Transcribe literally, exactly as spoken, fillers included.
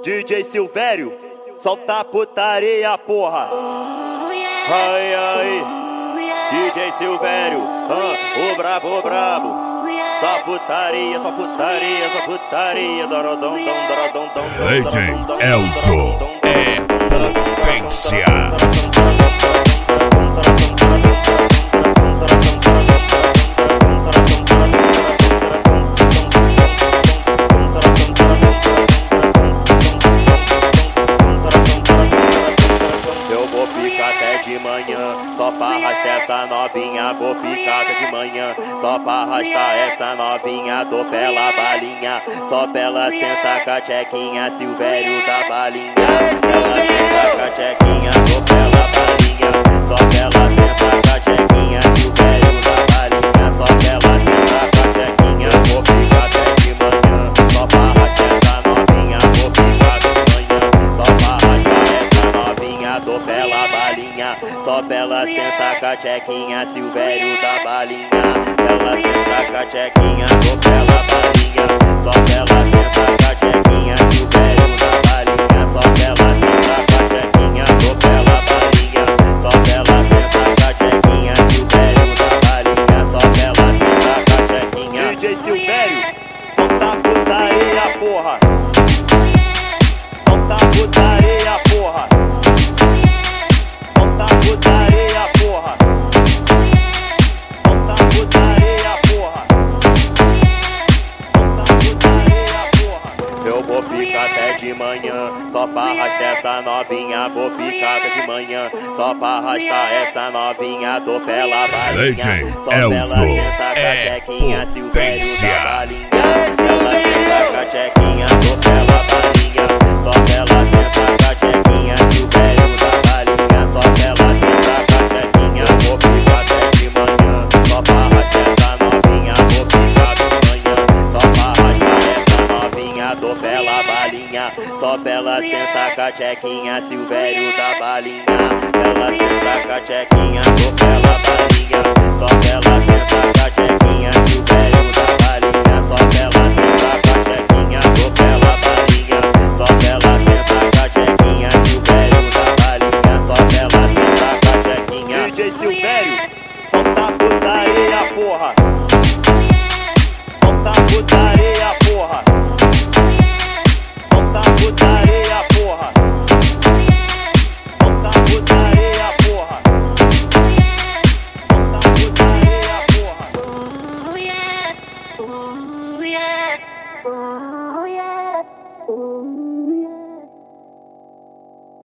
D J Silvério, solta a putaria, porra. Ai, ai, D J Silvério, ah, o brabo, o brabo. Só putaria, só putaria, só putaria. Dorodom, dom, dorodom, dom, dom. D J Elzo é potência. De manhã, só pra arrastar essa novinha. Vou ficar até de manhã, só pra arrastar essa novinha. Dou pela balinha, só pela senta com a tchequinha. Silvério da balinha, ela senta com a tchequinha. Dou pela balinha, só pela senta com a tchequinha. Silvério da balinha, só pela senta com a tchequinha. Vou ficar até de manhã, só pra arrastar essa novinha. Vou ficar de manhã, só pra arrastar essa novinha. Dou pela balinha, só pra ela sentar com a tchequinha. Silvério da balinha, ela senta com a tchequinha. Dou pela balinha, só pra ela sentar com a tchequinha. Silvério da balinha, só pra ela sentar com a tchequinha. Dou pela balinha, só pra ela sentar com a tchequinha. Silvério da balinha, só pra ela sentar com a tchequinha. D J Silvério, solta a putaria, porra. Solta a putaria, porra. Solta a putaria, porra. Solta a putaria, porra. Solta a putaria, porra. Eu vou ficar até de manhã, só pra arrastar essa novinha. Vou ficar até de manhã, só pra arrastar essa novinha. Dou pela balinha, só pra ela sentar com a tchequinha. Silvério da balinha, ela senta com a tchequinha. Dou pela balinha, só pra ela sentar com a tchequinha. Silvério da balinha, só pra ela sentar com a tchequinha. Vou ficar até de manhã, só pra arrastar essa novinha. Vou ficar de manhã, só pra arrastar essa novinha. Dou pela balinha, só pra ela sentar com a tchequinha. Silvério da balinha, ela senta com a tchequinha. Dou pela balinha, só pra ela sentar com a tchequinha. Silvério da balinha, só pra ela sentar com a tchequinha. Dou pela balinha, só pra ela sentar com a tchequinha. Silvério da balinha, só pra ela sentar com a tchequinha. D J Silvério, solta a putaria, porra. Solta a putaria, porra. Solta a putaria, porra. Solta a putaria, porra. Solta a putaria, porra. Ooh yeah, ooh yeah, ooh yeah, ooh.